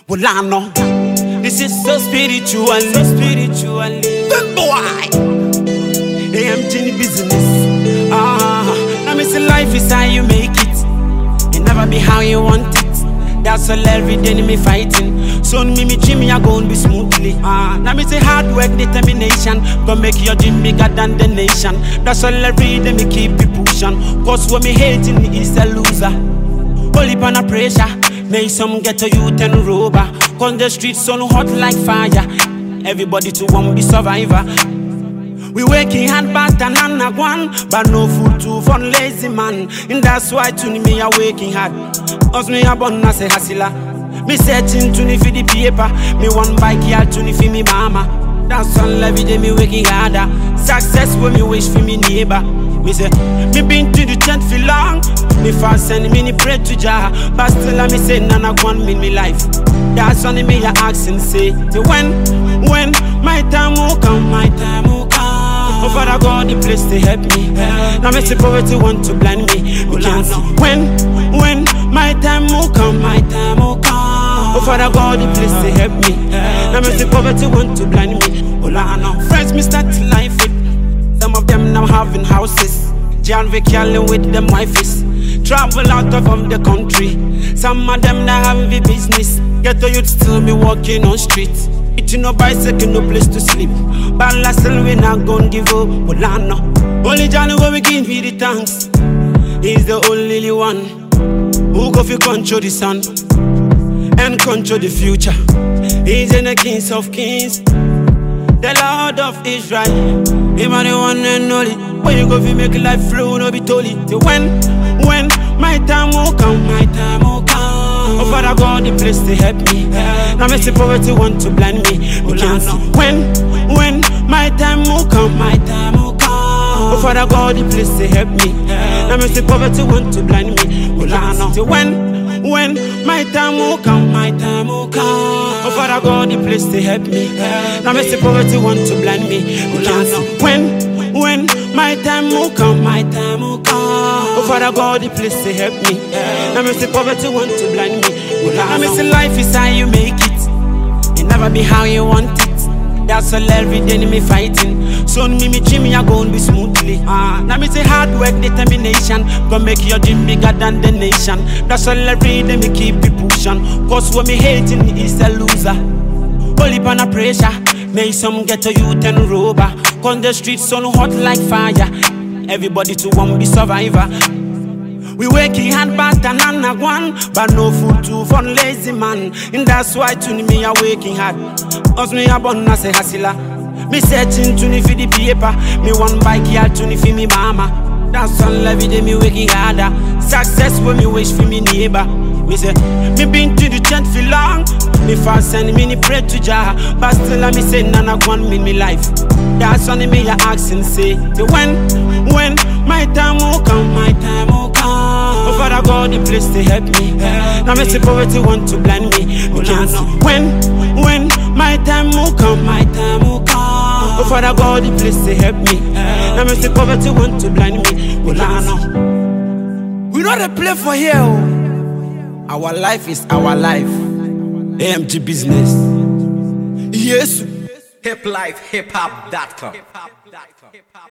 Well, I know this is so spiritual, Good boy, AMG business. Now me say life is how you make it. It never be how you want it. That's all every day me fighting. Soon me dream me a gon' be smoothly. Now me say hard work, determination, gonna make your dream bigger than the nation. That's all every day me keep it pushing. Cause when me hating is a loser. Only pan a pressure, make some get to youth and rover. Cause the streets so hot like fire. Everybody to one be survivor. We working hard but another one, but no food to fun lazy man. And that's why to me a working hard. Us me a born as a hustler. Me searching to for the paper. Me one bike here to for me mama. That's all every day me working harder. Success when me wish for me neighbor. Me say, me been to the tent for long. Me fast and me pray to Jah. But still I me say none one mean me life. That's only me a ask and say, when my time will come, my time will come. Oh Father God, the place to help me. Now me say poverty want to blind me. We can't see when my time will come, my time will come. Oh Father God, the place to help me. Now me say poverty want to blind me. Well I know friends me start life with. Some of them now having houses. John Vicky with them wifes. Travel out of the country. Some of them now having the business. Get to youth still be walking on streets. Eating no bicycle, no place to sleep. But last still we not gon' give up. Well I know only John who we give me the thanks. He's the only one who go fi control the sun and control the future. He's in the kings of kings, the Lord of Israel. Him are the one and only. When you go fi make life flow, no be told it. When my time will come, my time will come. Oh Father God, the place to help me. Now me say poverty want to blind me. We can't see when my time will come, my time will come. Oh Father God, the place to help me. Now me say poverty want to blind me. We can't see when my time will come, my time will come. Oh Father God, the place to help me. Now me say poverty want to blind me. We can't see when my time will come, my time will come. Oh Father God, the place to help me. Now me say poverty want to blind me. Now me say life is how you make it. It never be how you want it. That's all every day me fighting. Soon me dream me a gon' be smoothly. Now me say hard work, determination, gonna make your dream bigger than the nation. That's all every day me keep it pushing. Cause when me hating is a loser. Only pan a pressure, make some get to youth and rover. Cause the streets so hot like fire. Everybody to one be survivor. We working hard but another one, but no food to fun lazy man. And that's why to me a working hard. Us me a born as a hustler. Me searching to for the paper. Me one bike here to for me mama. That's all every day me working harder. Success when me wish for me neighbor. Me say, me been to the tent for long. Me fast and me pray to Jah. But still I me say none one mean me life. That's only me a ask and say, when my time will come, my time will come. Oh Father God, the place to help me. Now me say poverty want to blind me. We can't see when my time will come, my time will come. Oh Father God, the place to help me. Now me say poverty want to blind me. We can't see. We not a play for here. Our life is our life. AMG business. Yes. Hiplife, hiphop.com.